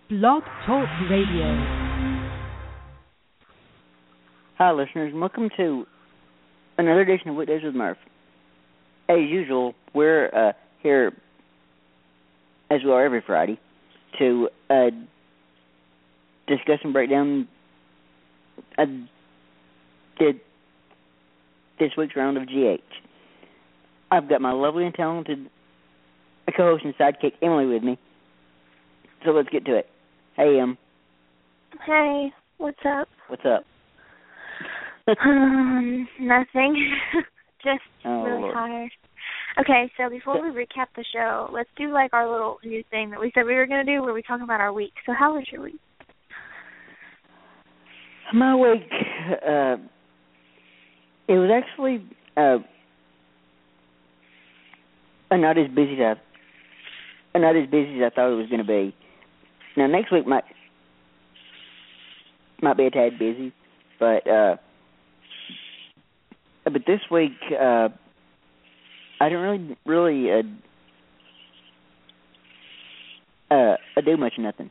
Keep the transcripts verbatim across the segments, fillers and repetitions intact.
Blog Talk Radio. Hi, listeners, and welcome to another edition of Weekdays with Murph. As usual, we're uh, here, as we are every Friday, to uh, discuss and break down uh, the, this week's round of G H. I've got my lovely and talented co-host and sidekick, Emily, with me. So let's get to it. Hey, Em. Hey, what's up? What's up? um, nothing. Just oh, really Lord. tired. Okay, so before we recap the show, let's do like our little new thing that we said we were going to do where we talk about our week. So how was your week? My week, uh, it was actually uh, not as busy as I, not as busy as I thought it was going to be. Now, next week might might be a tad busy, but uh, but this week uh, I didn't really really uh, uh, do much of nothing.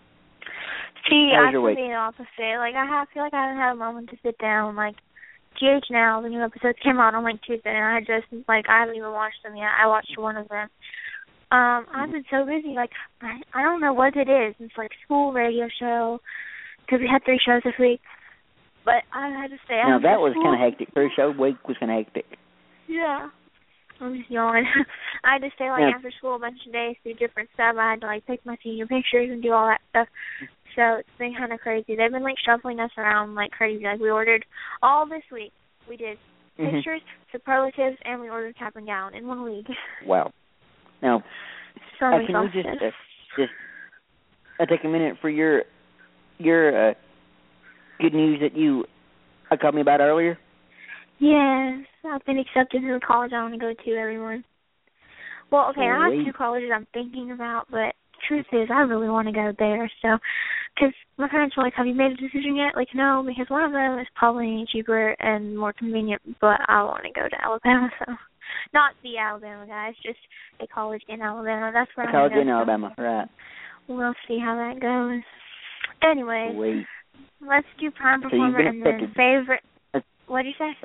See, How was I your feel week? the opposite. Like I have, feel like I haven't had a moment to sit down. Like G H Now, the new episodes came out on like Tuesday, and I just like I haven't even watched them yet. I watched one of them. Um, I've been so busy, like, I, I don't know what it is. It's like school, radio show, because we had three shows this week. But I had to stay Now, out. that was school. kind of hectic. First show week was kind of hectic. Yeah. I'm just yawning. I had to stay, like, Yeah. after school a bunch of days, do different stuff. I had to, like, take my senior pictures and do all that stuff. So it's been kind of crazy. They've been, like, shuffling us around like crazy. Like, we ordered all this week. We did Mm-hmm. pictures, superlatives, and we ordered cap and gown in one week. Wow. Now, So uh, can we exhausted. just uh, just uh, take a minute for your your uh, good news that you uh, called me about earlier? Yes, I've been accepted to the college I want to go to, everyone. Well, okay, I have Sweet. two colleges I'm thinking about, but truth is, I really want to go there. So, because my parents were like, have you made a decision yet? Like, no, because one of them is probably cheaper and more convenient, but I want to go to Alabama, so. Not the Alabama guys, just a college in Alabama. That's where A I'm college going in to go. Alabama, right. We'll see how that goes. Anyway, Sweet. let's do prime So you've performer been and then accepted. favorite. Uh, What did you say?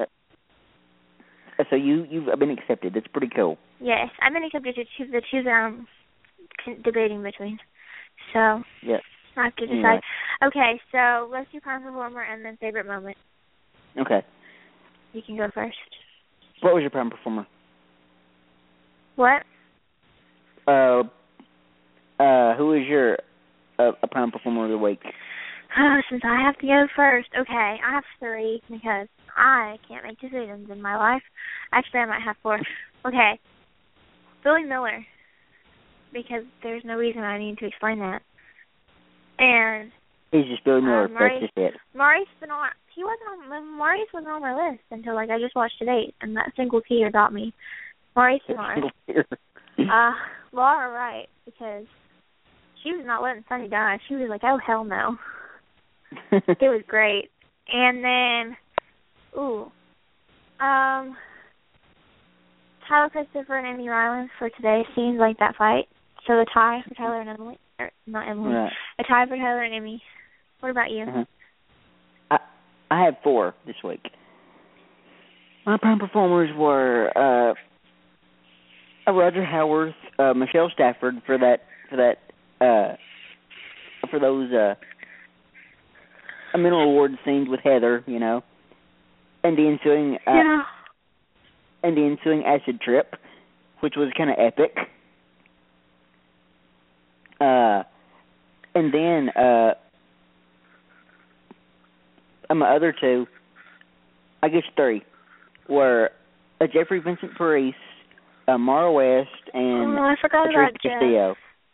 Uh, so you, you've been accepted. That's pretty cool. Yes, I've been accepted to two, the two that I'm con- debating between. So Yeah. I have to decide. Anyway. Okay, so let's do prime performer and then favorite moment. Okay. You can go first. What was your prime performer? What? Uh, uh, who is your uh, a prime performer of the week? Oh, since I have to go first, okay, I have three because I can't make decisions in my life. Actually, I might have four. Okay, Billy Miller, because there's no reason I need to explain that. And He's just Billy Miller. uh, Maurice, That's just it. Maurice Benoit, he wasn't on, Maurice wasn't on my list until like I just watched Today, and that single tear got me. Maurice Benoit. Uh, Laura Wright, because she was not letting Sonny die. She was like, oh, hell no. It was great. And then, ooh, um, Tyler Christopher and Emmy Ryland for today seems like that fight. So a tie for Tyler and Emily, or not Emily, Right. a tie for Tyler and Emmy. What about you? Uh-huh. I I had four this week. My prime performers were uh, uh, Roger Howarth, uh, Michelle Stafford for that for that uh, for those uh, mental award scenes with Heather, you know, and the ensuing uh, Yeah. and the ensuing acid trip, which was kind of epic. Uh, and then uh, my other two, I guess three, were uh, Jeffrey Vincent Parise, uh, Mara West, and Oh, I forgot Patrice about Jeff. Castillo.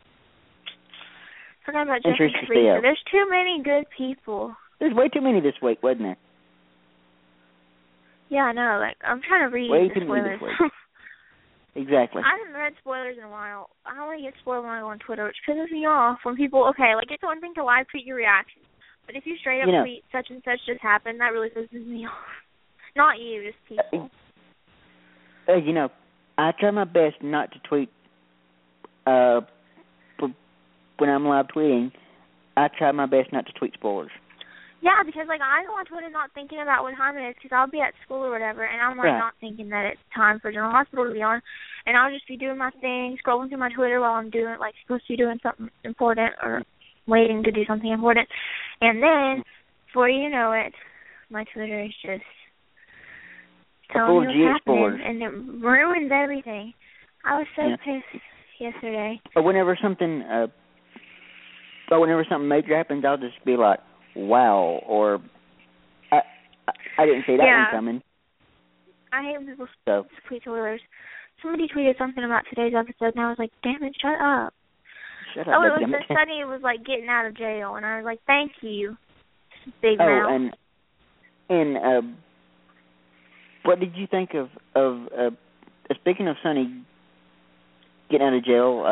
Forgot about And Jeff and Trish Teresa. Castillo. There's too many good people. There's way too many this week, wasn't there? Yeah, I know. Like, I'm trying to read Way the too many spoilers. this week. Exactly. I haven't read spoilers in a while. I only get spoiled when I go on Twitter, which pisses me off when people, okay, like, it's one thing to live tweet your reaction, but if you straight up You know, tweet such and such just happened, that really pisses me off. Not you, just people. Uh, you know, I try my best not to tweet uh, when I'm live tweeting, I try my best not to tweet spoilers. Yeah, because, like, I go on Twitter not thinking about what time it is because I'll be at school or whatever, and I'm, like, right. not thinking that it's time for General Hospital to be on, and I'll just be doing my thing, scrolling through my Twitter while I'm doing, like, supposed to be doing something important or waiting to do something important, and then, before you know it, my Twitter is just telling me what's happening, and it ruins everything. I was so yeah. pissed yesterday. But whenever something, uh, but whenever something major happens, I'll just be like, wow, or I, I, I didn't see that yeah. one coming. I hate when people so. tweet spoilers. Somebody tweeted something about today's episode, and I was like, damn it, shut up. Shut up, oh, it was damn the it. Sonny was, like, getting out of jail, and I was like, thank you, big oh, mouth. and, and uh, what did you think of, of uh, speaking of Sonny getting out of jail,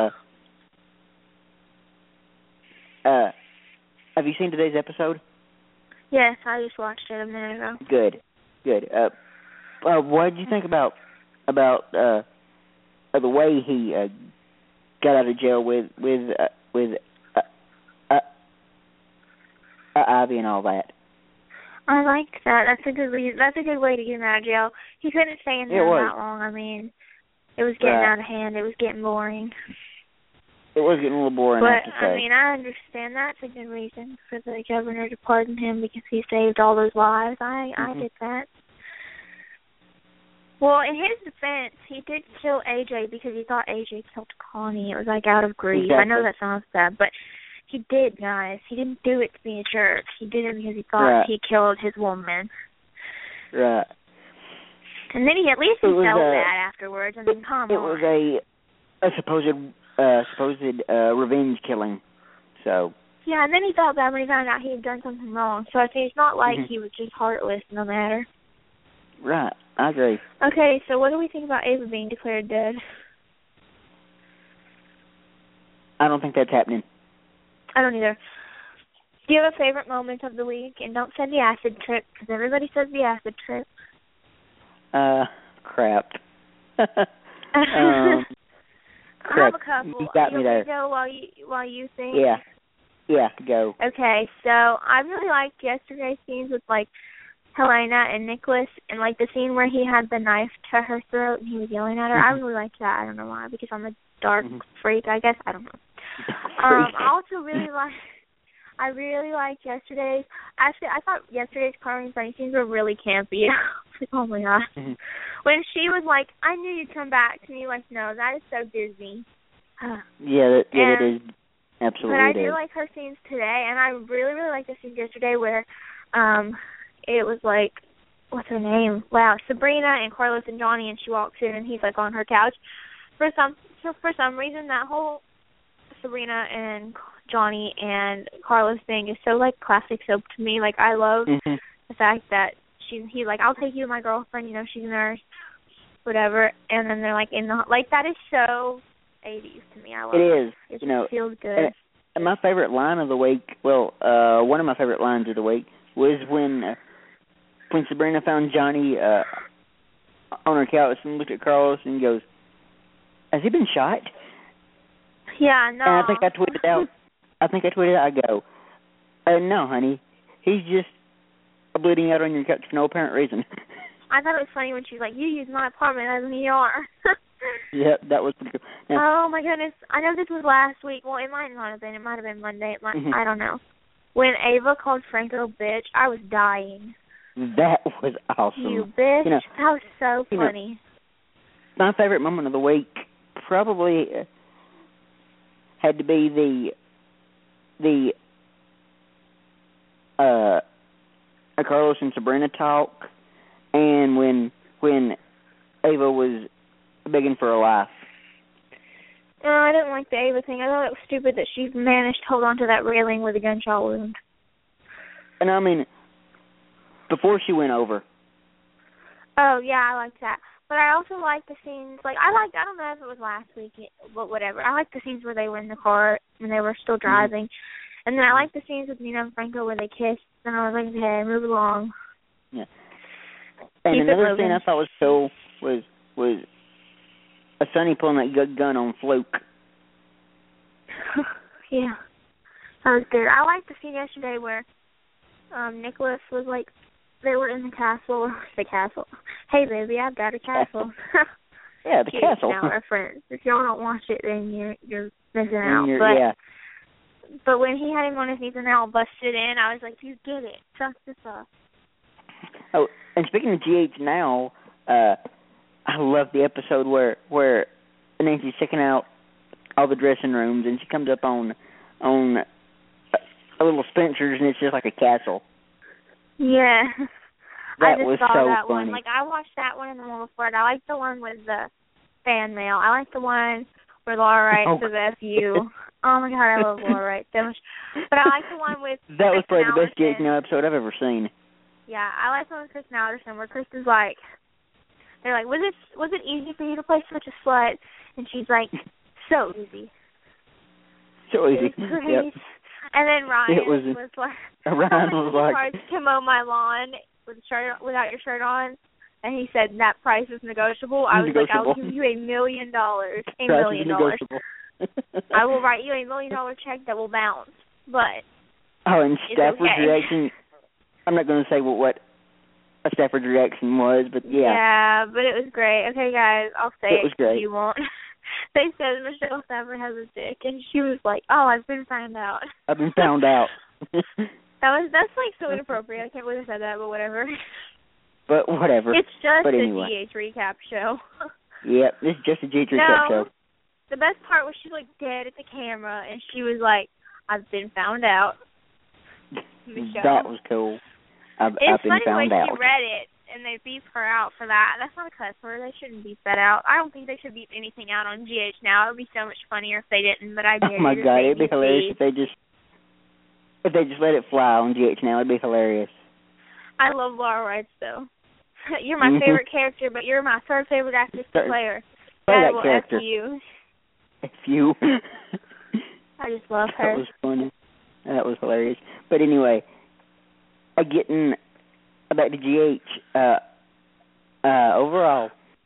uh, uh, have you seen today's episode? Yes, I just watched it a minute ago. Good, good. Uh, uh, what did you think about about uh, uh, the way he uh, got out of jail with with uh, with uh, uh, uh, Ivy and all that? I liked that. That's a good reason. That's a good way to get him out of jail. He couldn't stay in there that long. I mean, it was getting right. out of hand. It was getting boring. It was getting a little boring, but, I have to say. I mean, I understand that's a good reason for the governor to pardon him because he saved all those lives. I, mm-hmm. I did that. Well, in his defense, he did kill A J because he thought A J killed Connie. It was, like, out of grief. Exactly. I know that sounds bad, but he did, guys. He didn't do it to be a jerk. He did it because he thought right. he killed his woman. Right. And then he at least he was, felt uh, bad afterwards. I mean, come it on. was a, a supposed uh, supposed uh, revenge killing. So. Yeah, and then he felt bad when he found out he had done something wrong. So I think it's not like mm-hmm. he was just heartless, no matter. Right, I agree. Okay, so what do we think about Ava being declared dead? I don't think that's happening. I don't either. Do you have a favorite moment of the week? And don't say the acid trip, because everybody says the acid trip. Uh, crap. um, I crap. have a couple. You got you me there. Go while you while you think. Yeah, yeah, go. Okay, so I really liked yesterday's scenes with like Helena and Nicholas, and like the scene where he had the knife to her throat and he was yelling at her. Mm-hmm. I really liked that. I don't know why, because I'm a dark mm-hmm. freak, I guess. I don't know. um, I also really like. I really liked yesterday's. Actually, I thought yesterday's Carly Funny scenes were really campy. Like, oh my god. Mm-hmm. When she was like, "I knew you'd come back to me," like, no, that is so Disney. yeah, that, yeah, and, it is. Absolutely. But I it do is. like her scenes today, and I really, really liked the scenes yesterday where, um, it was like, what's her name? Wow, Sabrina and Carlos and Johnny, and she walks in and he's like on her couch. For some, for some reason, that whole Sabrina and Johnny and Carlos thing is so like classic soap to me. Like I love mm-hmm. the fact that she's he's like, I'll take you to my girlfriend. You know, she's a nurse, whatever. And then they're like in the like that is so eighties to me. I love it. It is. It you know, feels good. And, and my favorite line of the week, well, uh, one of my favorite lines of the week was when uh, when Sabrina found Johnny uh, on her couch and looked at Carlos and goes, "Has he been shot?" Yeah, no. And I think I tweeted out. I think I tweeted out. I go, uh, "No, honey, he's just bleeding out on your couch for no apparent reason." I thought it was funny when she was like, "You use my apartment as an E R." Yep, that was pretty good. Now, oh my goodness! I know this was last week. Well, it might not have been. It might have been Monday. It might. mm-hmm. I don't know. When Ava called Franco bitch, I was dying. That was awesome. You bitch. You know, that was so funny. Know, my favorite moment of the week probably uh, had to be the the uh, Carlos and Sabrina talk, and when when Ava was begging for her life. No, I didn't like the Ava thing. I thought it was stupid that she managed to hold on to that railing with a gunshot wound. And I mean, before she went over. Oh, yeah, I liked that. But I also liked the scenes, like, I liked, I don't know if it was last week, but whatever. I liked the scenes where they were in the car when they were still driving. Mm-hmm. And then I liked the scenes with Nina and Franco where they kissed. And I was like, okay, move along. Yeah. And Keep another thing I thought was cool was, was a Sonny pulling that gun on Fluke. yeah. That was good. I liked the scene yesterday where um Nicholas was like, they were in the castle. The castle. Hey, baby, I've got a castle. Yeah, the Cute castle. Now reference. If y'all don't watch it, then you're you're missing out. You're, but yeah. but when he had him on his knees and they all busted in, I was like, you get it. Trust this up. Oh, and speaking of G H now, uh, I love the episode where where Nancy's checking out all the dressing rooms, and she comes up on on a, a little Spencer's, and it's just like a castle. Yeah. That I just was saw so that funny. one. Like, I watched that one and the one before it. I like the one with the fan mail. I like the one where Laura Wright Oh. says F you. Oh, my God, I love Laura Wright so much. But I like the one with That was Kristen probably the best G H Alderson. now episode I've ever seen. Yeah, I like the one with Kristen Alderson where Kristen's like, they're like, was it was it easy for you to play such a slut? And she's like, so easy. So easy. It was great. Yep. And then Ryan It was, was like, Ryan "How was much like, hard to mow my lawn with a shirt without your shirt on?" And he said that price is negotiable. I was like, "I will give you a million dollars, a price million is dollars. negotiable. I will write you a million dollar check that will bounce." But Oh, and it's Stafford's okay. reaction. I'm not going to say what what a Stafford's reaction was, but yeah, yeah, but it was great. Okay, guys, I'll say It was it. great. You won't. They said Michelle Stafford has a dick, and she was like, "Oh, I've been found out." I've been found out. That was that's like so inappropriate. I can't believe I said that, but whatever. But whatever. It's just but a anyway. D H recap show. Yep, this is just a G H no, recap show. The best part was she was like dead at the camera, and she was like, "I've been found out." Michelle. That was cool. I've, It's I've been funny the way found out. she read it, and they beep her out for that. That's not a cuss word. They shouldn't beep that out. I don't think they should beep anything out on G H now. It would be so much funnier if they didn't, but I did. Oh my It just god, made it'd be me hilarious see. if they just if they just let it fly on G H now. It'd be hilarious. I love Laura Wright, though. You're my Mhm. favorite character, but you're my third favorite actress to Third- play her. Play That that will character. F you. If you. I just love That her. was funny. That was hilarious. But anyway, uh, getting back to G H, uh, uh, overall,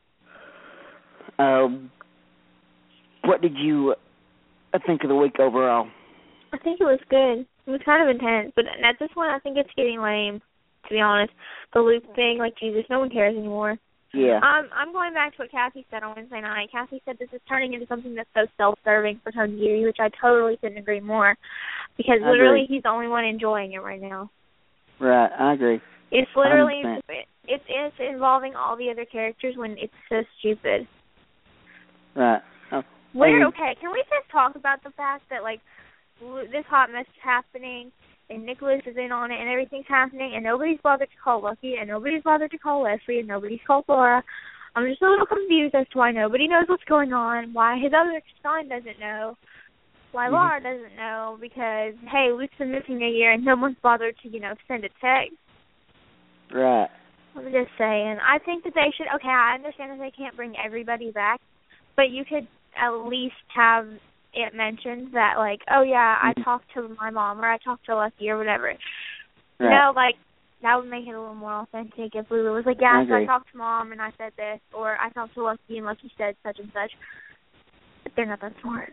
uh, what did you uh, think of the week overall? I think it was good. It was kind of intense, but at this point, I think it's getting lame, to be honest. The Luke thing, like, Jesus, no one cares anymore. Yeah. Um, I'm going back to what Kathy said on Wednesday night. Kathy said this is turning into something that's so self-serving for Tony Geary, which I totally couldn't agree more, because I literally agree. he's the only one enjoying it right now. Right, I agree. It's literally, one hundred percent. it's it's involving all the other characters when it's so stupid. Right. Oh, We're and- okay. Can we just talk about the fact that, like, l- this hot mess is happening, and Nicholas is in on it, and everything's happening, and nobody's bothered to call Lucky, and nobody's bothered to call Leslie, and nobody's called Laura. I'm just a little confused as to why nobody knows what's going on, why his other son doesn't know, why Mhm. Laura doesn't know, because, hey, Luke's been missing a year, and no one's bothered to, you know, send a text. Right. I'm just saying. I think that they should, okay, I understand that they can't bring everybody back, but you could at least have it mentioned that, like, oh, yeah, I Mhm. talked to my mom, or I talked to Lucky, or whatever. Right. You know, like, that would make it a little more authentic if Lulu was like, yeah, I so I agree. talked to Mom, and I said this, or I talked to Lucky, and Lucky said such and such. But they're not that smart.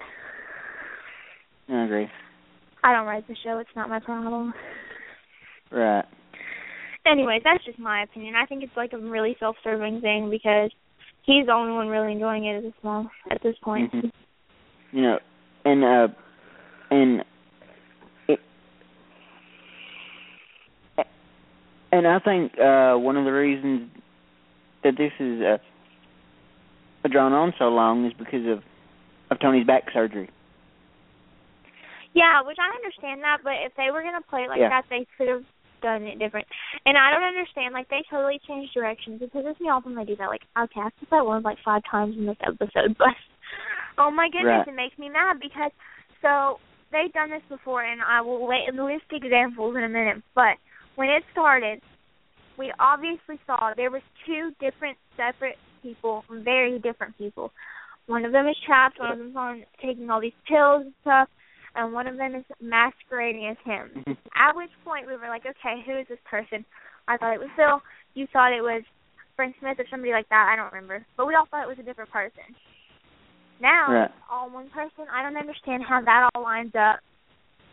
I agree. I don't write the show. It's not my problem. Right. Anyways, that's just my opinion. I think it's like a really self-serving thing because he's the only one really enjoying it at this moment, at this point. Mm-hmm. You know, and uh, and it, and I think uh, one of the reasons that this is uh, drawn on so long is because of of Tony's back surgery. Yeah, which I understand that, but if they were going to play it like Yeah. that, they could have done it different. And I don't understand, like, they totally changed directions. It pisses me off when they do that. Like, okay, I said that one like five times in this episode, but oh my goodness, Right. it makes me mad because, so, they've done this before, and I will lay, list examples in a minute, but when it started, we obviously saw there was two different, separate people, very different people. One of them is trapped, one of them's on taking all these pills and stuff, and one of them is masquerading as him. Mhm. At which point we were like, okay, who is this person? I thought it was Phil. You thought it was Frank Smith or somebody like that. I don't remember. But we all thought it was a different person. Now Right. it's all one person. I don't understand how that all lines up.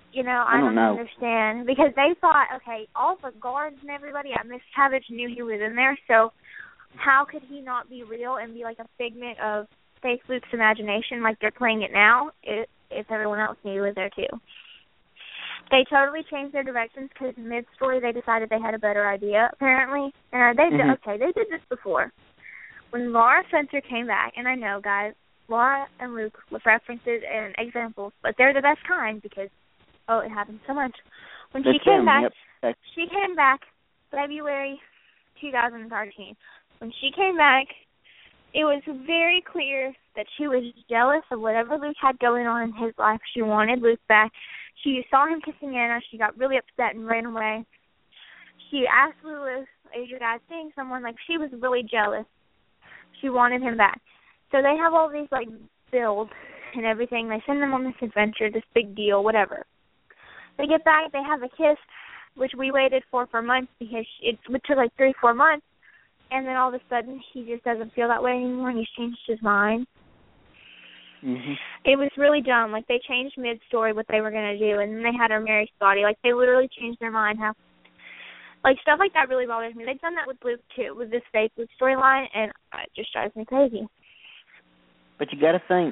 You know, I, I don't, don't know. understand. Because they thought, okay, all the guards and everybody at Miss Cabbage knew he was in there, so how could he not be real and be like a figment of fake Luke's imagination like they're playing it now if, if everyone else knew he was there too? They totally changed their directions because mid-story they decided they had a better idea, apparently. And they did, mm-hmm. okay, they did this before. When Laura Spencer came back, and I know, guys, Laura and Luke with references and examples, but they're the best kind because, oh, it happened so much. When That's she came them, back, yep. she came back February twenty thirteen. When she came back, it was very clear that she was jealous of whatever Luke had going on in his life. She wanted Luke back. She saw him kissing Anna. She got really upset and ran away. She asked Lewis, is your dad seeing someone? Like, she was really jealous. She wanted him back. So they have all these, like, builds and everything. They send them on this adventure, this big deal, whatever. They get back. They have a kiss, which we waited for for months because it took, like, three, four months. And then all of a sudden, he just doesn't feel that way anymore, and he's changed his mind. Mm-hmm. It was really dumb. Like, they changed mid-story what they were going to do, and then they had her marry Scotty. Like, they literally changed their mind. How, like, stuff like that really bothers me. They've done that with Luke, too, with this fake Luke storyline, and it just drives me crazy. But you got to think,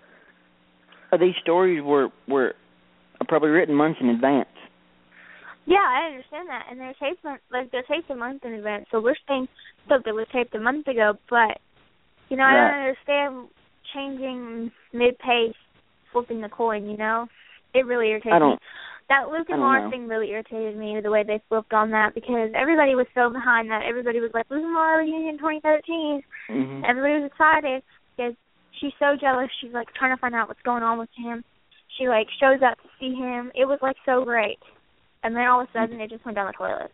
uh, these stories were, were probably written months in advance. Yeah, I understand that, and they're taped, like, they're taped a month in advance, so we're saying stuff that was taped a month ago, but, you know, I right. don't understand changing mid-pace, flipping the coin, you know? It really irritates I don't, me. That Luke and Laura thing really irritated me, the way they flipped on that, because everybody was so behind that. Everybody was like, Luke and Laura reunion twenty thirteen. Mm-hmm. Everybody was excited, because she's so jealous. She's, like, trying to find out what's going on with him. She, like, shows up to see him. It was, like, so great. And then all of a sudden, it just went down the toilet.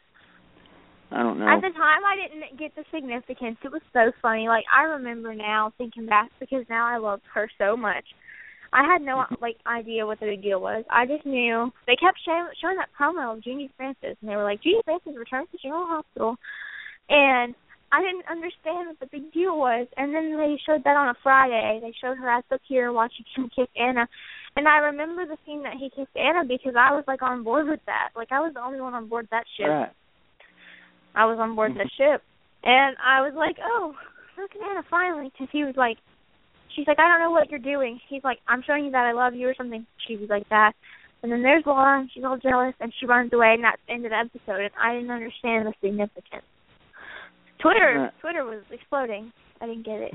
I don't know. At the time, I didn't get the significance. It was so funny. Like, I remember now thinking back because now I love her so much. I had no, like, idea what the big deal was. I just knew. They kept show, showing that promo of Jeannie Francis, and they were like, Jeannie Francis returned to General Hospital. And I didn't understand what the big deal was. And then they showed that on a Friday. They showed her at the pier watching him kiss Anna. And I remember the scene that he kissed Anna because I was, like, on board with that. Like, I was the only one on board that ship. Right. I was on board the ship. And I was like, oh, look at Anna finally. Because he was like, she's like, I don't know what you're doing. He's like, I'm showing you that I love you or something. She was like that. And then there's Laura, and she's all jealous, and she runs away, and that's the end of the episode. And I didn't understand the significance. Twitter, uh, Twitter was exploding. I didn't get it.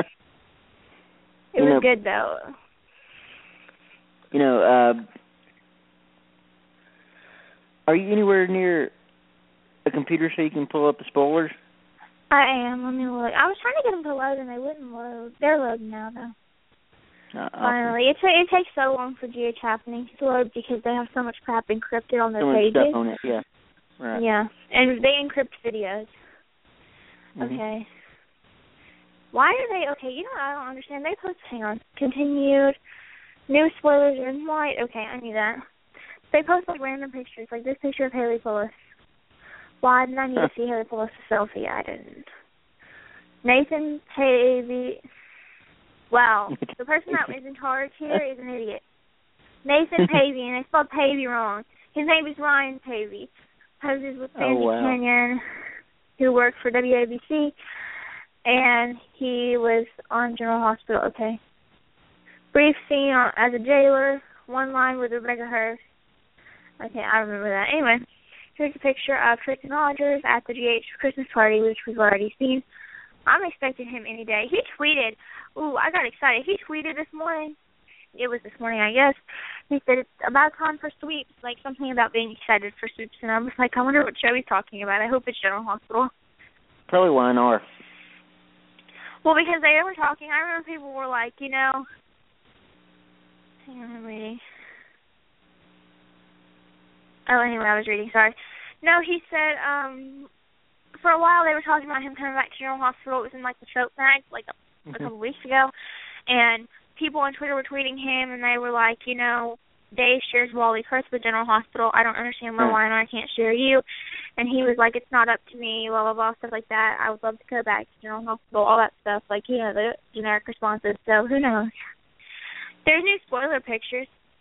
It was know, good, though. You know, uh, are you anywhere near a computer so you can pull up the spoilers? I am. Let me look. I was trying to get them to load, and they wouldn't load. They're loading now, though. Uh, Finally. It, t- it takes so long for G H Happenings to load because they have so much crap encrypted on their so pages. So much stuff on it, yeah. Right. Yeah, and they encrypt videos. Mm-hmm. Okay. Why are they, okay, you know what I don't understand. They post, hang on, continued, new spoilers are in white. Okay, I knew that. They post, like, random pictures, like this picture of Haley Pullis. Why didn't I need to see Haley Pullis' selfie? I didn't. Nathan Pavey. Wow, the person that is in charge here is an idiot. Nathan Pavey, and they spelled Pavey wrong. His name is Ryan Pavey. Poses with Sandy oh, wow. Canyon, who worked for W A B C, and he was on General Hospital. Okay. Brief scene on, as a jailer, one line with Rebecca Hurst. Okay, I remember that. Anyway, here's a picture of Tristan Rogers at the G H Christmas party, which we've already seen. I'm expecting him any day. He tweeted, ooh, I got excited. He tweeted this morning. It was this morning, I guess. He said it's about time for sweeps, like something about being excited for sweeps. And I was like, I wonder what show he's talking about. I hope it's General Hospital. Probably Y N R. Well, because they were talking, I remember people were like, you know, hang on, I'm reading. Oh, anyway, I was reading, sorry. No, he said, um, for a while they were talking about him coming back to General Hospital. It was in, like, the Trope Mag, like, a, mm-hmm. a couple weeks ago. And people on Twitter were tweeting him, and they were like, you know, Dave shares Wally Kurtz with General Hospital. I don't understand why Y N R can't share you. And he was like, it's not up to me, blah, blah, blah, stuff like that. I would love to go back to General Hospital, all that stuff. Like, you know, the generic responses. So who knows? There's new spoiler pictures.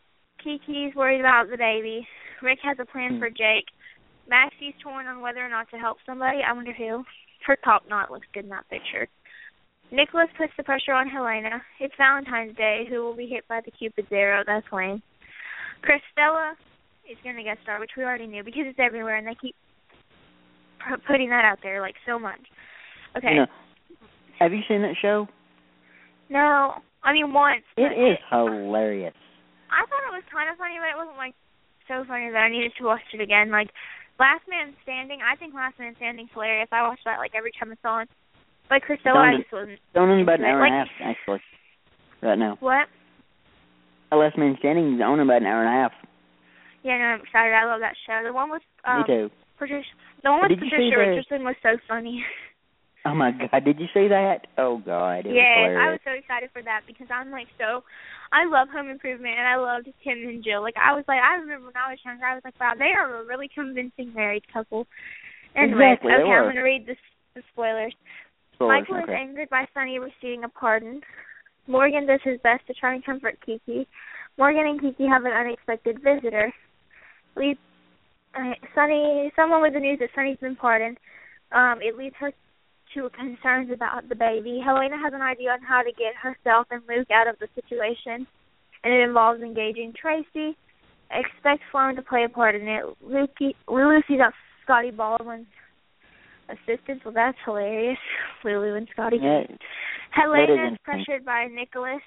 Kiki's worried about the baby. Rick has a plan hmm. for Jake. Maxie's torn on whether or not to help somebody. I wonder who. Her top knot looks good in that picture. Nicholas puts the pressure on Helena. It's Valentine's Day. Who will be hit by the Cupid's arrow? That's lame. Christella is going to get started, which we already knew because it's everywhere, and they keep p- putting that out there, like, so much. Okay. You know, have you seen that show? No. I mean, once. It is it, hilarious. I thought it was kind of funny, but it wasn't, like, so funny that I needed to watch it again. Like, Last Man Standing, I think Last Man Standing's hilarious. I watch that, like, every time it's on. But Christella, I just wasn't. It's only about an hour like, and a half, actually, right now. What? Last Man Standing is only about an hour and a half. Yeah, no, I'm excited. I love that show. The one with um, Me too. Patricia, the one with Did Patricia Richardson was so funny. Oh my God! Did you see that? Oh God! It yeah, was I was so excited for that because I'm like so. I love Home Improvement and I loved Tim and Jill. Like I was like, I remember when I was younger, I was like, wow, they are a really convincing married couple. Anyway, exactly, okay, I'm going to read this, the spoilers. spoilers Michael okay. is angered by Sonny receiving a pardon. Morgan does his best to try and comfort Kiki. Morgan and Kiki have an unexpected visitor. Lead, uh, Sonny, someone with the news that Sonny's been pardoned. Um, it leads her to concerns about the baby. Helena has an idea on how to get herself and Luke out of the situation, and it involves engaging Tracy. Expect Sloan to play a part in it. Lucy, Lulu sees out Scotty Baldwin's assistance. Well, that's hilarious. Lulu and Scotty. Yeah, Helena is pressured by Nicholas.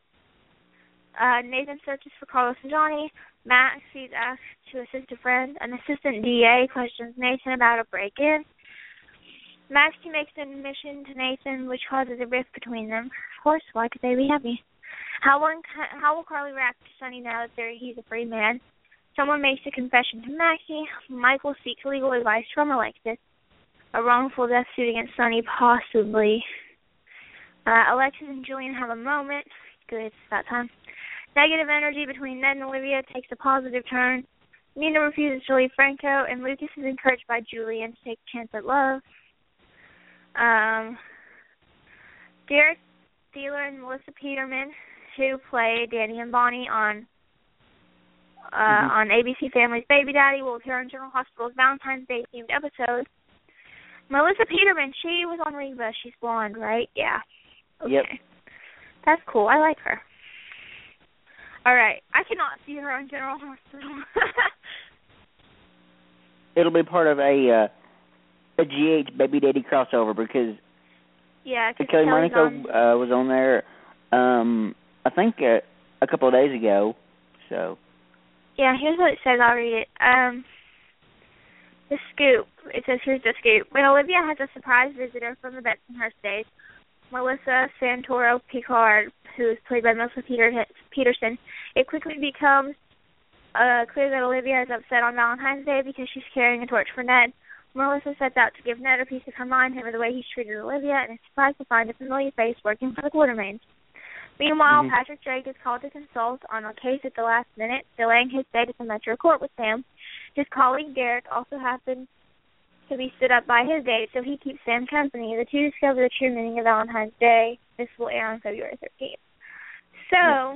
Uh, Nathan searches for Carlos and Johnny. Max is asked to assist a friend. An assistant D A questions Nathan about a break-in. Maxie makes an admission to Nathan, which causes a rift between them. Of course, why could they be happy? How will, how will Carly react to Sonny now that he's a free man? Someone makes a confession to Maxie. Michael seeks legal advice from Alexis. A wrongful death suit against Sonny, possibly. Uh, Alexis and Julian have a moment. Good, it's that time. Negative energy between Ned and Olivia takes a positive turn. Nina refuses to leave Franco, and Lucas is encouraged by Julian to take a chance at love. Um, Derek Steeler and Melissa Peterman, who play Danny and Bonnie on uh, mm-hmm. on A B C Family's Baby Daddy, will appear on General Hospital's Valentine's Day themed episode. Melissa Peterman, she was on Reba. She's blonde, right? Yeah. Okay. Yep. That's cool. I like her. All right. I cannot see her on General Hospital. It'll be part of a uh, a G H Baby Daddy crossover because yeah, Kelly Monaco uh, was on there. Um, I think uh, a couple of days ago. So. Yeah. Here's what it says. I'll read it. Um. The scoop. It says, here's the scoop. When Olivia has a surprise visitor from the Bensonhurst days, Melissa Santoro Picard, who is played by Melissa Peter- Peterson, it quickly becomes uh, clear that Olivia is upset on Valentine's Day because she's carrying a torch for Ned. Melissa sets out to give Ned a piece of her mind over the way he's treated Olivia and is surprised to find a familiar face working for the Quartermaines. Meanwhile, mm-hmm. Patrick Drake is called to consult on a case at the last minute, delaying his stay at the Metro Court with Sam. His colleague Derek also happens to be stood up by his date, so he keeps Sam company. The two discover the true meaning of Valentine's Day. This will air on February thirteenth. So, yeah.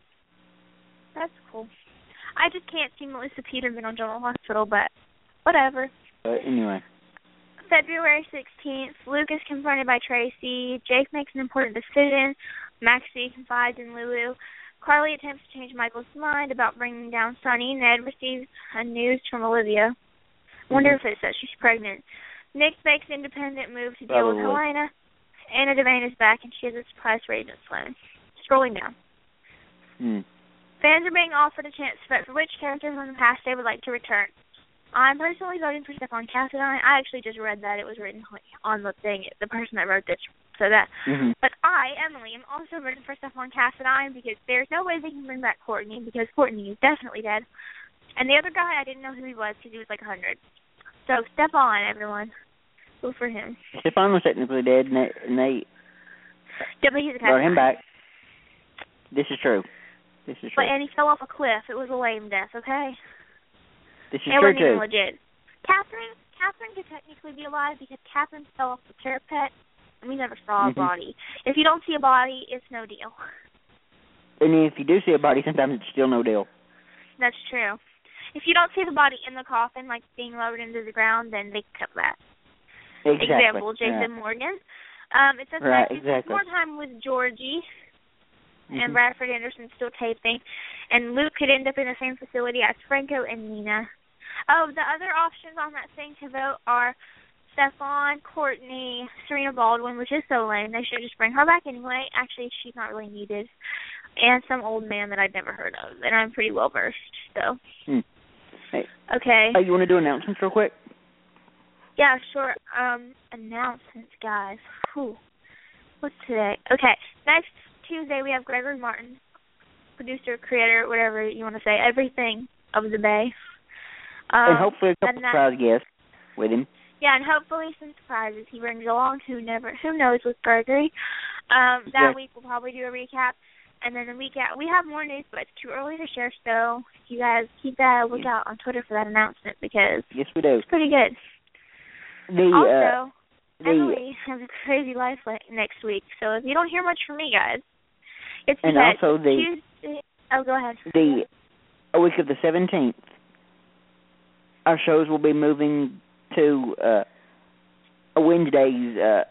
That's cool. I just can't see Melissa Peterman on General Hospital, but whatever. But anyway. February sixteenth, Luke is confronted by Tracy. Jake makes an important decision. Maxie confides in Lulu. Carly attempts to change Michael's mind about bringing down Sonny. Ned receives a news from Olivia. Wonder mm-hmm. if it says she's pregnant. Nick makes an independent move to deal Probably. with Helena. Anna Devane is back, and she has a surprise for Agent Sloan. Scrolling down. Mm. Fans are being offered a chance to vote for which character from the past they would like to return. I'm personally voting for Stefan Cassadine. I actually just read that. It was written on the thing, the person that wrote this. So that. Mm-hmm. But I, Emily, am also voting for Stefan Cassadine because there's no way they can bring back Courtney because Courtney is definitely dead. And the other guy, I didn't know who he was because he was like one hundred. So Stefan, everyone. Vote for him. Stefan was technically dead, and they, and they yeah, but he's a brought him back. This is true. This is true. But, and he fell off a cliff. It was a lame death, okay? This is it true, wasn't too. Even legit. Catherine, Catherine could technically be alive because Catherine fell off the parapet, and we never saw mm-hmm. a body. If you don't see a body, it's no deal. And if you do see a body, sometimes it's still no deal. That's true. If you don't see the body in the coffin, like being lowered into the ground, then they cut that. Exactly. Example, Jason right. Morgan. Um, it says right, that he exactly. spent more time with Georgie, mm-hmm. and Bradford Anderson's still taping, and Luke could end up in the same facility as Franco and Nina. Oh, the other options on that thing to vote are Stefan, Courtney, Serena Baldwin, which is so lame. They should just bring her back anyway. Actually, she's not really needed. And some old man that I'd never heard of, and I'm pretty well versed. So, hmm. hey. okay. Hey, you want to do announcements real quick? Yeah, sure. Um, announcements, guys. Whew. What's today? Okay, next Tuesday we have Gregory Martin, producer, creator, whatever you want to say, everything of the Bay. Um, and hopefully a couple surprise guests with him. Yeah, and hopefully some surprises he brings along. Who never, who knows with Gregory? Um, that yeah. week we'll probably do a recap, and then the week out we have more news, but it's too early to share. So you guys keep that look out on Twitter for that announcement because yes, we do. It's pretty good. The, also, uh, the, Emily has a crazy life next week, so if you don't hear much from me, guys, it's and because also the Tuesday. Oh, go ahead. The a week of the seventeenth, our shows will be moving to uh, Wednesdays uh,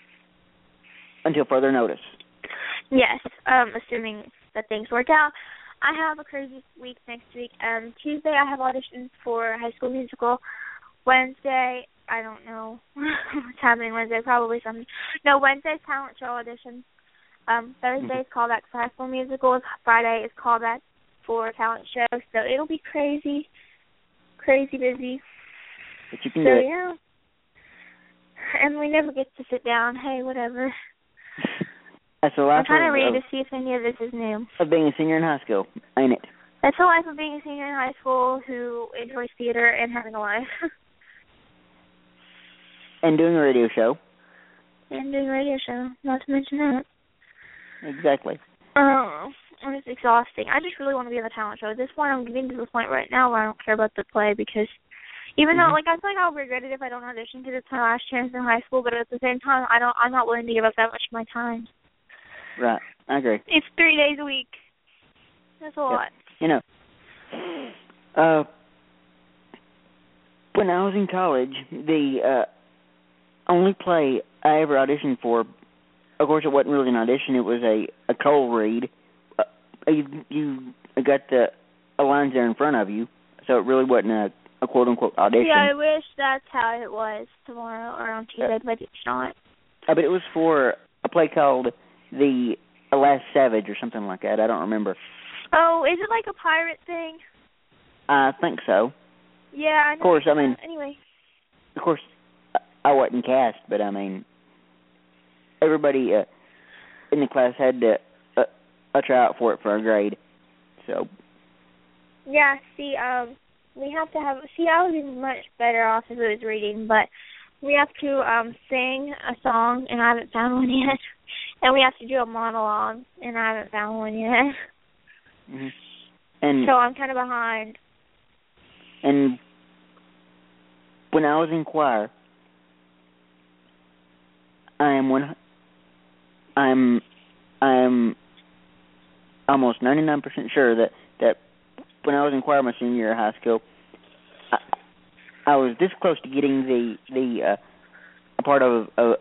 until further notice. Yes, um, assuming that things work out. I have a crazy week next week. Um, Tuesday I have auditions for High School Musical. Wednesday, I don't know what's happening Wednesday, probably something. No, Wednesday's talent show auditions. Um, Thursday's mm-hmm. callback for High School Musical. Friday is callback for talent show. So it'll be crazy, crazy busy. But you can so, do it. Yeah. And we never get to sit down. Hey, whatever. That's the life I'm trying of, to read of, to see if any of this is new. Of being a senior in high school, ain't it? That's the life of being a senior in high school who enjoys theater and having a life. And doing a radio show. And doing a radio show, not to mention that. Exactly. Oh, and it's exhausting. I just really want to be on the talent show. At this point, I'm getting to the point right now where I don't care about the play because even mm-hmm. though, like, I feel like I'll regret it if I don't audition because it's my last chance in high school, but at the same time, I don't, I'm not willing to give up that much of my time. Right. I agree. It's three days a week. That's a yep. lot. You know, uh, when I was in college, the uh, only play I ever auditioned for, of course, it wasn't really an audition. It was a, a cold read. Uh, you you got the uh, lines there in front of you, so it really wasn't a, a quote-unquote audition. Yeah, I wish that's how it was tomorrow or on Tuesday, uh, but it's not. Uh, but it was for a play called The Last Savage or something like that. I don't remember. Oh, is it like a pirate thing? I think so. Yeah, I know. Of course, I mean... Anyway. Of course, I wasn't cast, but I mean, everybody uh, in the class had to uh, uh, try out for it for a grade, so... Yeah, see, um, we have to have... See, I would be much better off if it was reading, but we have to um sing a song, and I haven't found one yet. And we have to do a monologue, and I haven't found one yet. Mm-hmm. And so I'm kind of behind. And when I was in choir, I am one. I'm I'm almost ninety-nine percent sure that, that when I was in choir my senior year of high school, I, I was this close to getting the the uh, a part of of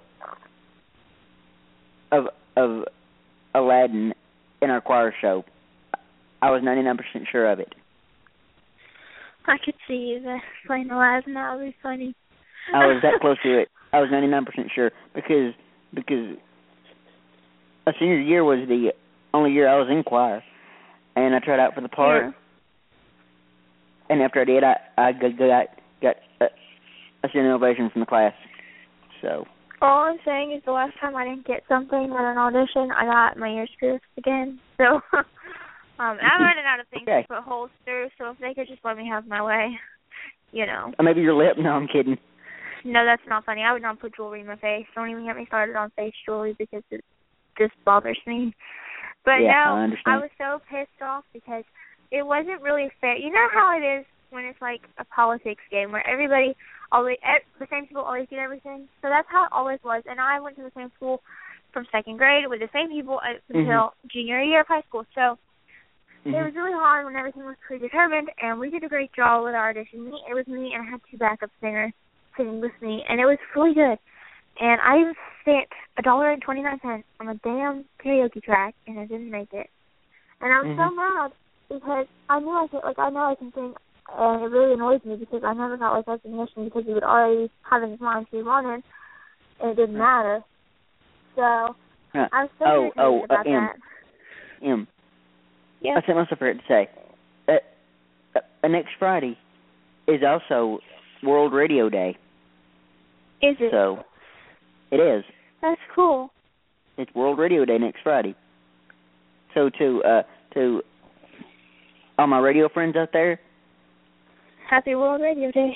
of, of Aladdin in our choir show. I was ninety-nine percent sure of it. I could see you there playing Aladdin. That would be funny. I was that close to it. I was ninety-nine percent sure because because a senior year was the only year I was in choir, and I tried out for the part. Yeah. And after I did, I I got got, got a, a standing ovation from the class. So. All I'm saying is the last time I didn't get something at an audition, I got my ears pierced again. So. Um, I'm running out of things okay. to put holes through, so if they could just let me have my way, you know. Or maybe your lip. No, I'm kidding. No, that's not funny. I would not put jewelry in my face. Don't even get me started on face jewelry because it just bothers me. But yeah, no, I, understand. I was so pissed off because it wasn't really fair. You know how it is when it's like a politics game where everybody, always, the same people always get everything? So that's how it always was. And I went to the same school from second grade with the same people until mm-hmm. junior year of high school. So Mm-hmm. It was really hard when everything was predetermined, and we did a great job with our audition. Me, it was me, and I had two backup singers singing with me, and it was really good. And I even spent a dollar and twenty nine cents on a damn karaoke track, and I didn't make it. And I was mm-hmm. so mad because I knew I could, like I know I can sing, and it really annoyed me because I never got like recognition because he would already have in his mind who he wanted, and it didn't matter. So uh, I was so oh, irritated oh, about uh, M, that. M. Yeah. I said myself forgot to say. Uh, uh, next Friday is also World Radio Day. Is it? So it is. That's cool. It's World Radio Day next Friday. So to uh, to all my radio friends out there, happy World Radio Day.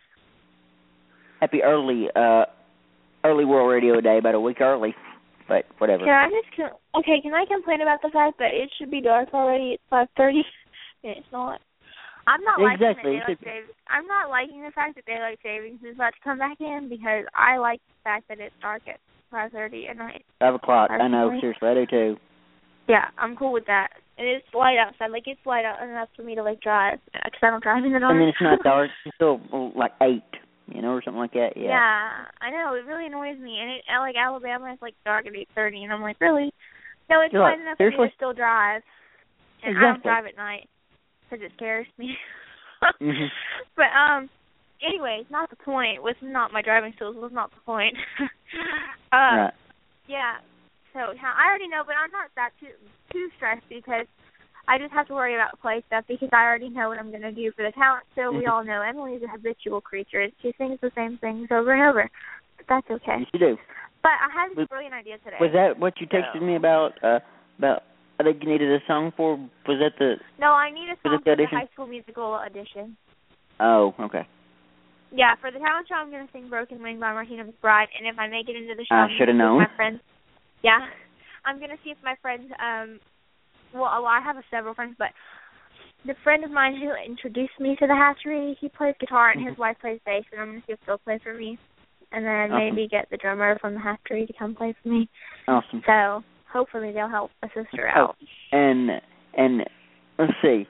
Happy early uh, early World Radio Day, about a week early, but whatever. Can I just okay? Can I complain about the fact that it should be dark already at five thirty? It's not. I'm not exactly. liking that daylight savings. I'm not liking the fact that daylight savings is about to come back in because I like the fact that it's dark at five thirty at night. Five o'clock. Personally. I know. Seriously, I do too. Yeah, I'm cool with that. And it's light outside. Like it's light out enough for me to like drive because I don't drive in the dark. And then it's not dark. It's still like eight, you know, or something like that. Yeah. Yeah, I know. It really annoys me. And it, like Alabama is like dark at eight thirty, and I'm like, really? No, it's You're light like, enough seriously? for me to still drive. And exactly. I don't drive at night because it scares me. mm-hmm. But um, anyways, not the point. Was not my driving skills. Was not the point. uh, right. Yeah. So yeah, I already know, but I'm not that too too stressed because I just have to worry about play stuff because I already know what I'm going to do for the talent show. Mm-hmm. We all know Emily is a habitual creature. She sings the same things over and over. But that's okay. Yes, you do. But I had this was, brilliant idea today. Was that what you texted so. me about? Uh, about I think you needed a song for. Was that the? No, I need a song the for the High School Musical audition. Oh, okay. Yeah, for the talent show, I'm going to sing "Broken Wing" by Martina McBride, and if I make it into the show, I should have known. My friends, yeah, I'm going to see if my friends. Um, well, I have several friends, but the friend of mine who introduced me to the hatchery, he plays guitar and his wife plays bass, and I'm going to see if they'll play for me, and then awesome. maybe get the drummer from the hatchery to come play for me. Awesome. So hopefully they'll help a sister oh, out. And and let's see.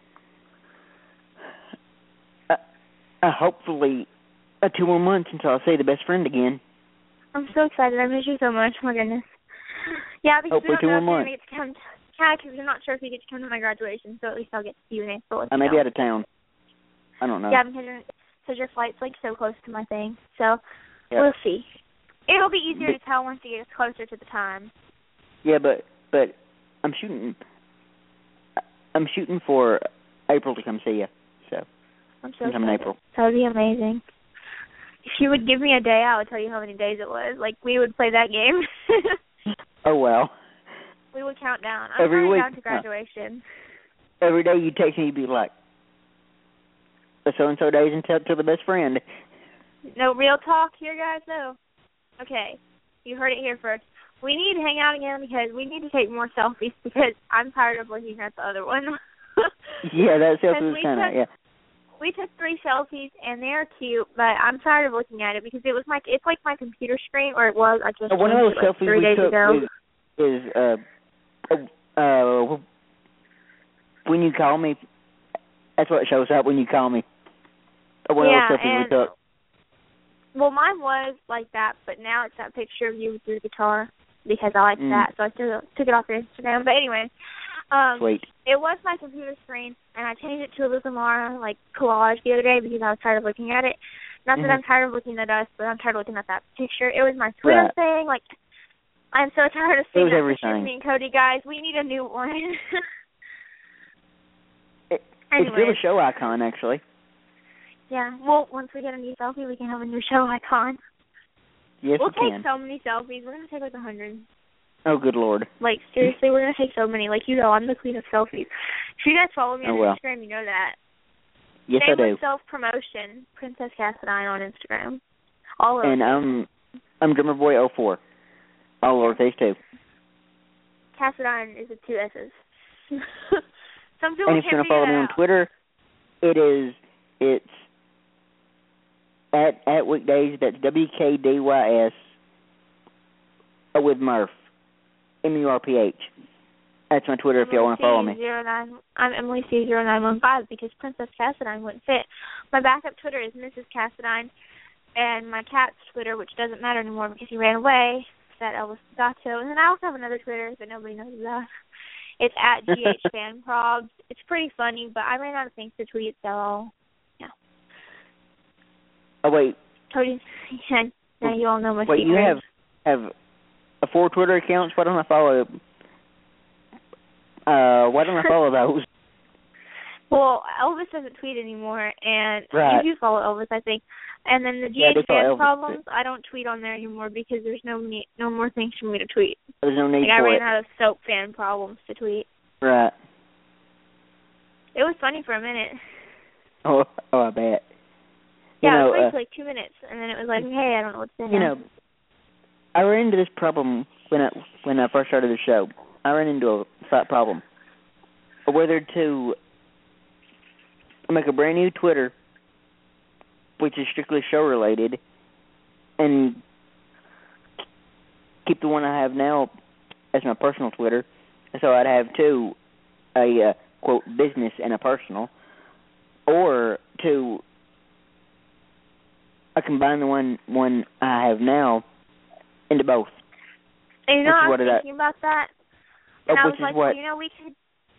Uh, uh, hopefully, uh, two more months until I see the best friend again. I'm so excited. I miss you so much. Oh my goodness. Yeah, because hopefully we don't two know more if you're going to get to come. To, yeah, because we're not sure if you get to come to my graduation, so at least I'll get to see you in April. I may be out of town. I don't know. Yeah, because your, because your flight's like so close to my thing, so yep. we'll see. It'll be easier but, to tell once you get closer to the time. Yeah, but but I'm shooting. I'm shooting for April to come see you. So I'm so sometime in April. That would be amazing. If you would give me a day, I would tell you how many days it was. Like we would play that game. Oh well. We would count down. I'm every week down to graduation. Huh. Every day you text me, you'd be like, "The so and so days until to the best friend." No real talk here, guys. No. Okay, you heard it here first. We need to hang out again because we need to take more selfies because I'm tired of looking at the other one. Yeah, that selfie was kind of yeah. We took three selfies and they're cute, but I'm tired of looking at it because it was my it's like my computer screen, or it was. I just uh, one of those like selfies three we days took ago. is, is uh uh when you call me. That's what shows up when you call me. Or one yeah, of those selfies and, we took. Well, mine was like that, but now it's that picture of you with your guitar because I liked mm. that, so I took, took it off your Instagram. But anyway, um, Sweet. It was my computer screen, and I changed it to a Liz Lamar like collage the other day because I was tired of looking at it. Not mm-hmm. that I'm tired of looking at us, but I'm tired of looking at that picture. It was my Twitter right. thing. Like, I'm so tired of seeing that everything. picture of me and Cody, guys. We need a new one. it, it's still a show icon, actually. Yeah, well, once we get a new selfie, we can have a new show icon. Yes, we'll we take can. so many selfies. We're going to take like a hundred. Oh, good Lord. Like, seriously, we're going to take so many. Like, you know, I'm the queen of selfies. If you guys follow me on oh, well. Instagram, you know that. Yes, Same I do. with self-promotion, Princess Cassadine on Instagram. All of And um, I'm Drummer Boy oh four. All lowercase too. Cassadine is with two S's. Some people and if can't you're going to follow me on out. Twitter, it is, it's at, at Weekdays, that's W K D Y S with Murph, M U R P H. That's my Twitter if y'all want to follow me. zero nine I'm Emily C zero nine one five because Princess Cassadine wouldn't fit. My backup Twitter is Missus Cassadine, and my cat's Twitter, which doesn't matter anymore because he ran away, is at Elvis Gato. And then I also have another Twitter that nobody knows about. It's at G H Fan Probs. It's pretty funny, but I ran out of things to tweet, so yeah. Oh wait. Cody, yeah, now you all know my Wait, secret. you have have a four Twitter accounts? Why don't I follow? Uh, why don't I follow those? Well, Elvis doesn't tweet anymore, and right. you do follow Elvis, I think. And then the G H yeah, Fan Problems, I don't tweet on there anymore because there's no need, no more things for me to tweet. There's no need like, for I ran it. out of Soap Fan Problems to tweet. Right. It was funny for a minute. Oh, oh I bet. Yeah, you know, it was funny uh, for like two minutes, and then it was like, hey, I don't know what to say. You now. know, I ran into this problem when I when I first started the show. I ran into a thought problem. Whether to make a brand new Twitter, which is strictly show related, and keep the one I have now as my personal Twitter, so I'd have two, a uh, quote business and a personal, or to I combine the one one I have now into both. And you know, I was I, thinking about that, and oh, I was which like, is what, well, you know, we could.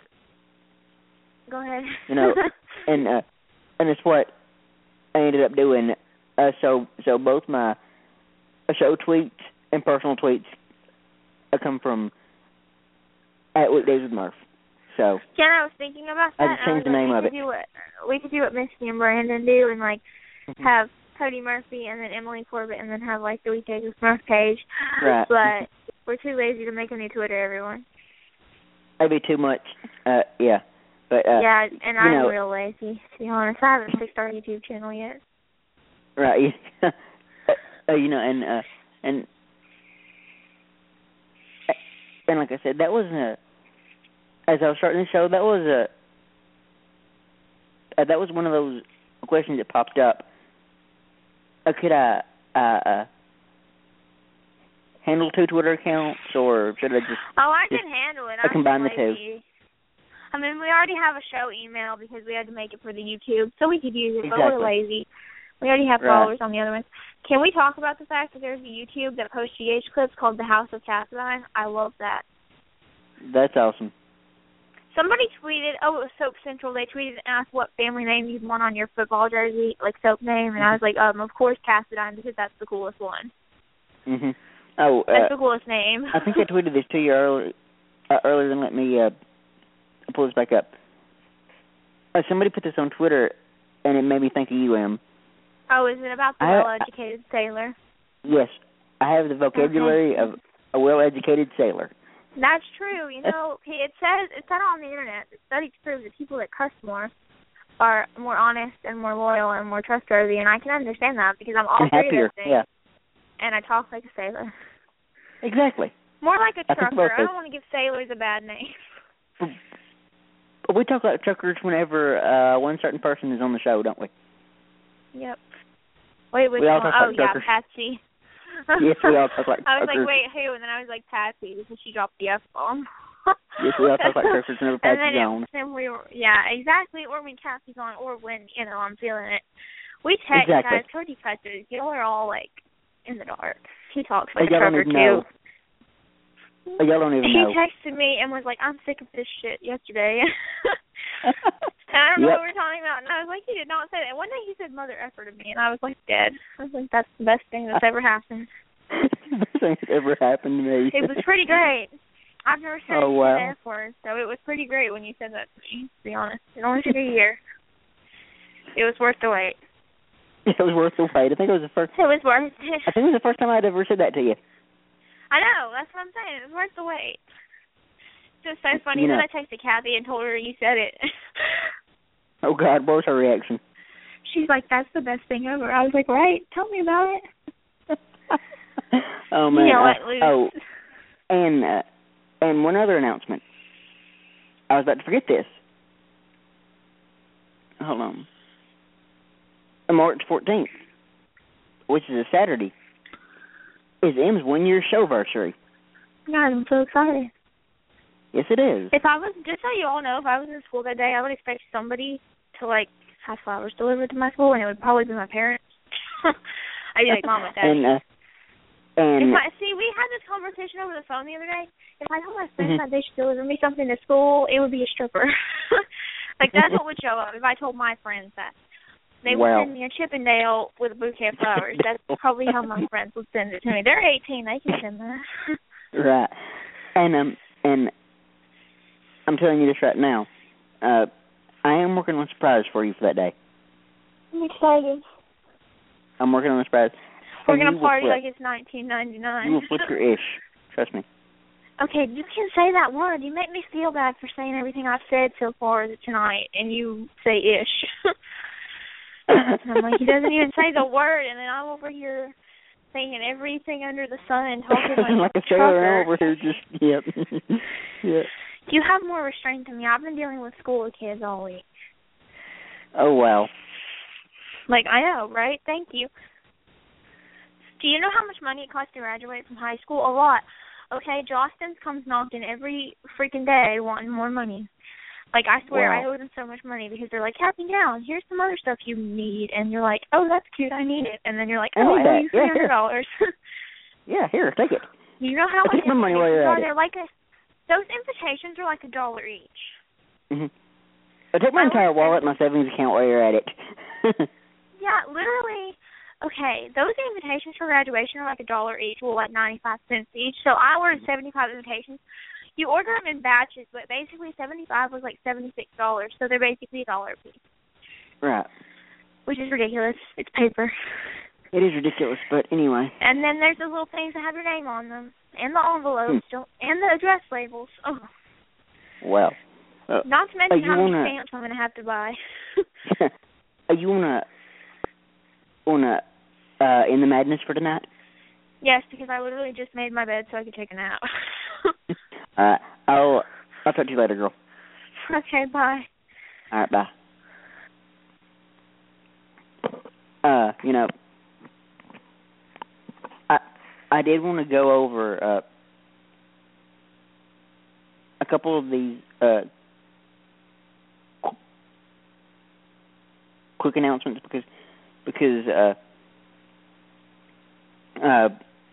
Go ahead. You know, and uh, and it's what I ended up doing. Uh, so so both my show tweets and personal tweets uh, come from at Weekdays with Murph. So yeah, I was thinking about that. I just changed the like, name we of could it. Do what, we could do what Misty and Brandon do, and like mm-hmm. have Cody Murphy and then Emily Corbett, and then have like the Weekdays with Murph page. Right. But we're too lazy to make a new Twitter, everyone. That'd be too much. Uh, yeah. But, uh, yeah, and I'm know, real lazy, to be honest. I haven't fixed our YouTube channel yet. Right. uh, you know, and uh, and and like I said, that was a. As I was starting the show, that was a. Uh, that was one of those questions that popped up. Uh, could I uh, uh, handle two Twitter accounts, or should I just? Oh, I just, can handle it. I I'm combine the lazy. two. I mean, we already have a show email because we had to make it for the YouTube, so we could use it, Exactly. but we're lazy. We already have right. followers on the other ones. Can we talk about the fact that there's a YouTube that posts G H clips called The House of Cassadine? I love that. That's awesome. Somebody tweeted, oh, it was Soap Central. They tweeted and asked what family name you'd want on your football jersey, like soap name, and I was like, um, of course Cassadine, because that's the coolest one. Mhm. Oh, uh, that's the coolest name. I think I tweeted this to you earlier. Uh, earlier than let me uh, pull this back up. Uh, somebody put this on Twitter, and it made me think of you, Em. Oh, is it about the I, well-educated sailor? Yes, I have the vocabulary okay. of a well-educated sailor. That's true. You know, it says it's said on the internet. Studies prove that people that cuss more are more honest and more loyal and more trustworthy, and I can understand that because I'm all and three happier. of those things. Yeah. And I talk like a sailor. Exactly. More like a I trucker. I don't want to give sailors a bad name. But we talk like truckers whenever uh, one certain person is on the show, don't we? Yep. Wait, which we all one? talk Oh, like yeah, truckers. Patsy. Yes, we all talk like I was truckers. like, wait, who? And then I was like, Patsy, because she dropped the F-bomb. Yes, we all talk like truckers whenever and Patsy's then on. it, then we were, yeah, exactly. Or when Patsy's on, or when, you know, I'm feeling it. We text, exactly. guys, Cody touches. Y'all are all, like, in the dark. He talks like y'all a trucker, don't even too. know. Oh, y'all don't even he know. He texted me and was like, I'm sick of this shit yesterday. And I don't know yep. what we were talking about. And I was like, he did not say that. One day he said mother effer to me, and I was like, dead. I was like, that's the best thing that's ever happened. The best thing that's ever happened to me. It was pretty great. I've never said oh, wow. the F word, so it was pretty great when you said that to me, to be honest. It only took a year. It was worth the wait. It was worth the wait. I think it was the first. It was worth it. I think it was the first time I'd ever said that to you. I know. That's what I'm saying. It was worth the wait. It was so funny. You know, then I texted Kathy and told her you said it. Oh, God. What was her reaction? She's like, that's the best thing ever. I was like, right. Tell me about it. Oh, man. You know uh, what, Luce? Oh, and, uh, and one other announcement. I was about to forget this. Hold on. March fourteenth, which is a Saturday, is M's one-year showversary. God, I'm so excited. Yes, it is. If I was, just so you all know, if I was in school that day, I would expect somebody to, like, have flowers delivered to my school, and it would probably be my parents. I'd be like, Mom and Dad. and, uh, and if I, see, we had this conversation over the phone the other day. If I told my friends mm-hmm. that they should deliver me something to school, it would be a stripper. Like, that's what would show up if I told my friends that. They would well. send me a Chippendale with a bouquet of flowers. That's probably how my friends would send it to me. They're eighteen. They can send that. Right. And, um, and I'm telling you this right now. Uh, I am working on a surprise for you for that day. I'm excited. I'm working on a surprise. We're going to party like it's nineteen ninety-nine. You will flip your ish. Trust me. Okay, you can say that word. You make me feel bad for saying everything I've said so far tonight, and you say ish. And I'm like, he doesn't even say the word, and then I'm over here saying everything under the sun, talking like, like a sailor over here. Just yep, yep. You have more restraint than me. I've been dealing with school kids all week. Oh wow. Like I know, right? Thank you. Do you know how much money it costs to graduate from high school? A lot. Okay, Jostens comes knocking every freaking day wanting more money. Like, I swear, wow. I owe them so much money because they're like, happy down, here's some other stuff you need. And you're like, oh, that's cute, I need it. And then you're like, oh, I, I owe you three hundred dollars. Yeah, here, take it. You know how much take my money while you're are? at They're it. like a, those invitations are like a dollar each. Mm-hmm. I take my I entire wallet and my savings account while you're at it. Yeah, literally. Okay, those invitations for graduation are like a dollar each, well, like ninety-five cents each. So I ordered seventy-five invitations. You order them in batches, but basically seventy-five was like seventy-six dollars, so they're basically a dollar a piece. Right. Which is ridiculous. It's paper. It is ridiculous, but anyway. And then there's the little things that have your name on them, and the envelopes, hmm. and the address labels. Oh. Well. Uh, Not to mention how wanna, many stamps I'm going to have to buy. You want to wanna, uh, in the madness for tonight? Yes, because I literally just made my bed so I could take a nap. uh, I'll, I'll talk to you later, girl. Okay, bye. All right, bye. Uh, you know, I I did want to go over uh, a couple of these uh, qu- quick announcements because because uh, uh,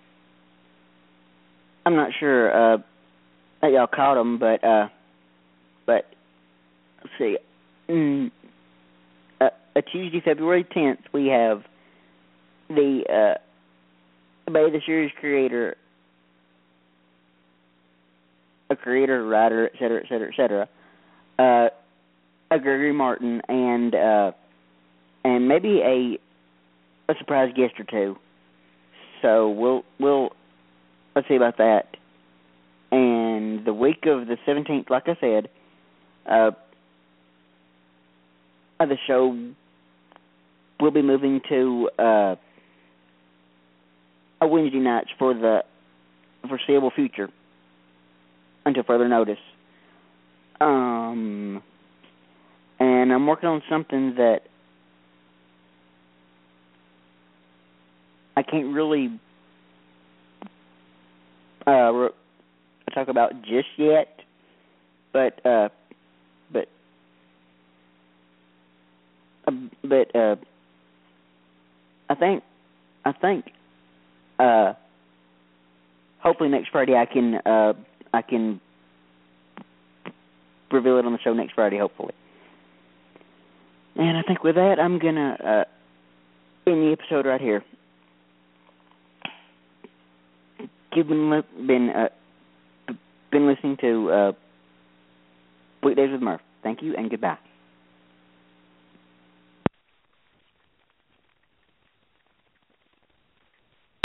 I'm not sure uh, that y'all caught them, but uh, but let's see. Mm, uh, a Tuesday, February tenth, we have the uh, by the series creator, a creator, writer, et cetera, et cetera, et cetera, uh, a Gregory Martin, and uh, and maybe a a surprise guest or two. So we'll we'll let's see about that. And the week of the seventeenth, like I said, uh, the show will be moving to uh, a Wednesday nights for the foreseeable future until further notice. Um, and I'm working on something that I can't really uh, re- talk about just yet, but uh, but uh, but uh, I think I think uh, hopefully next Friday I can uh, I can reveal it on the show next Friday, hopefully. And I think with that I'm gonna uh, end the episode right here. You've been li- been uh, been listening to uh, Weekdays with Murph. Thank you and goodbye.